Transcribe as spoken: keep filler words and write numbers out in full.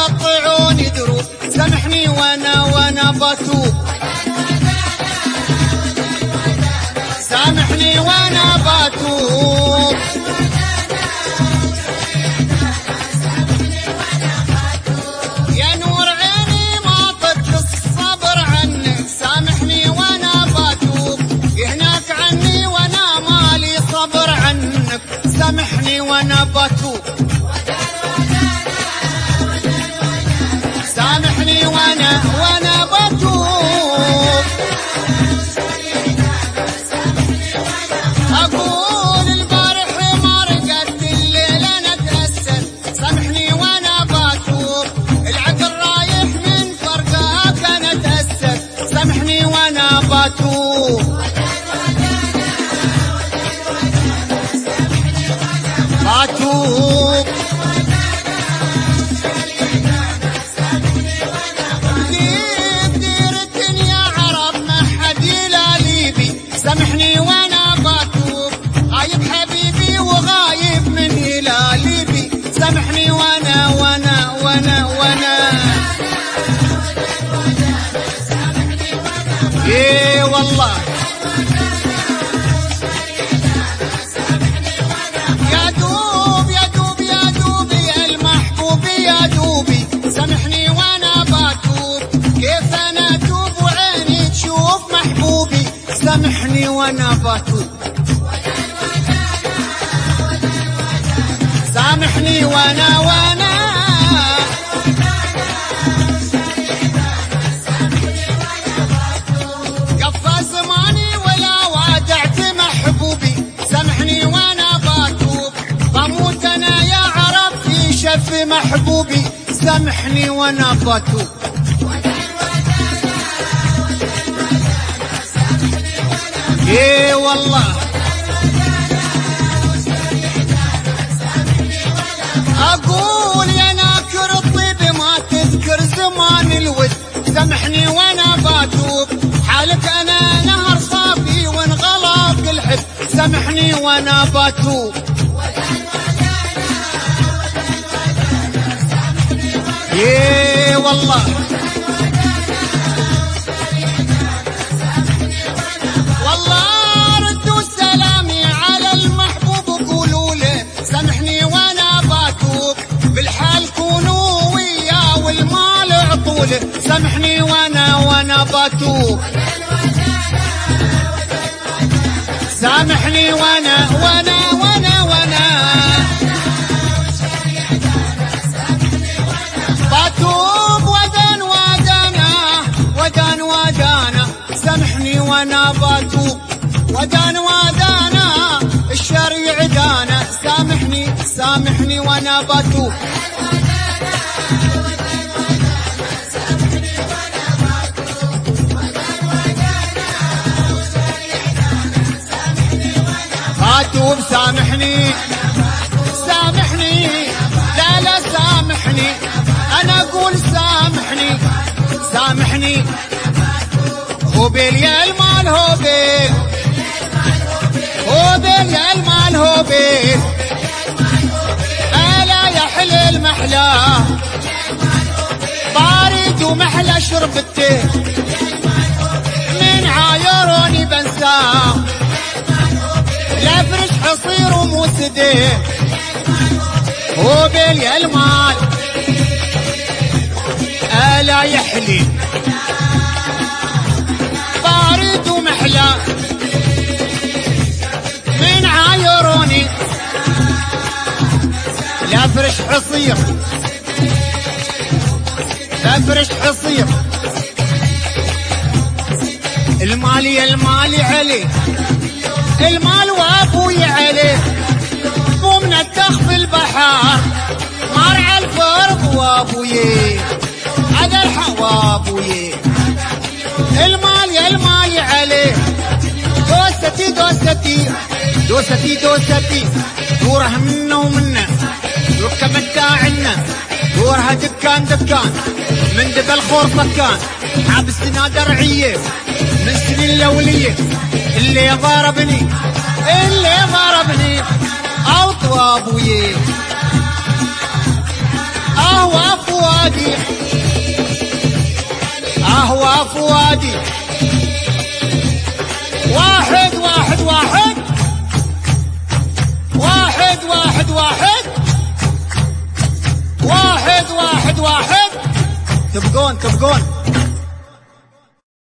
وقطعوني دروب. سامحني وانا وانا بتوب، سامحني وانا بتوب. يا نور عيني ما طلت الصبر عنك، سامحني وانا بتوب. هناك عني وانا مالي صبر عنك، سامحني وانا بتوب. سامحني وانا وانا بتوب. اقول البارح ما رقدت الليل انا اتأسف، سامحني وانا بتوب. العقل رايح من فرقاك انا اتأسف، سامحني وانا بتوب. بتوب سامحني وانا بتوب. غايب حبيبي وغايب من هلالي بي، سامحني وانا وانا وانا وانا ايه والله. يا دوب يا دوب يا دوبي يا المحبوبي يا دوبي، سامحني وانا بتوب. كيف انا اتوب وعيني تشوف محبوبي، سامحني وانا بتوب. سامحني وانا وانا قفى زماني ولا وادعت محبوبي، سامحني وانا بتوب. بموت انا يا عرب في شف محبوبي، سامحني وانا بتوب. ايه والله. اقول يا ناكر الطيب ما تذكر زمان الود، سامحني وانا بتوب. حالك انا نهر صافي وانغلق الحب، سامحني وانا بتوب. ايه والله. والله ردوا سلامي على المحبوب وقولوا له، سامحني وانا بتوب. بالحال كونوا وياه والمال عطوله، سامحني وانا وانا بتوب. سامحني وانا وانا وانا وانا بتوب. ودان ودانا ودان ودانا، سامحني وانا بتوب. ودان ودانا الشريع دانا، سامحني سامحني وانا بتوب. بتوب سامحني سامحني لا لا سامحني، انا اقول سامحني سامحني. هوبيل يا المال هوبيل، هوبيل يا المال هوبيل. الا يا حلي المحلى بارد ومحلى شربته، من عايروني بنساه. لا فرش حصير وموسده، هوبيل يا المال. الا يحلي بارد ومحلى، من عايروني لا فرش حصير، لا فرش حصير. المال يا المال عليه، المال وابوي عليه. مو من الدخ في البحر مرعى الفرق وابوي هذا الحوابوي. المال يا المال عليه، دوستي دوستي دوستي دوستي. دورها منا ومنا ركب متاعنا، دورها دكان دكان من دب الخور فكان. حابسنا درعيه من سنين الاوليه، اللي ضربني اللي ضربني او طوابوي اهوى فؤادي اهوى فؤادي واحد واحد واحد واحد واحد واحد واحد واحد واحد تبقون تبقون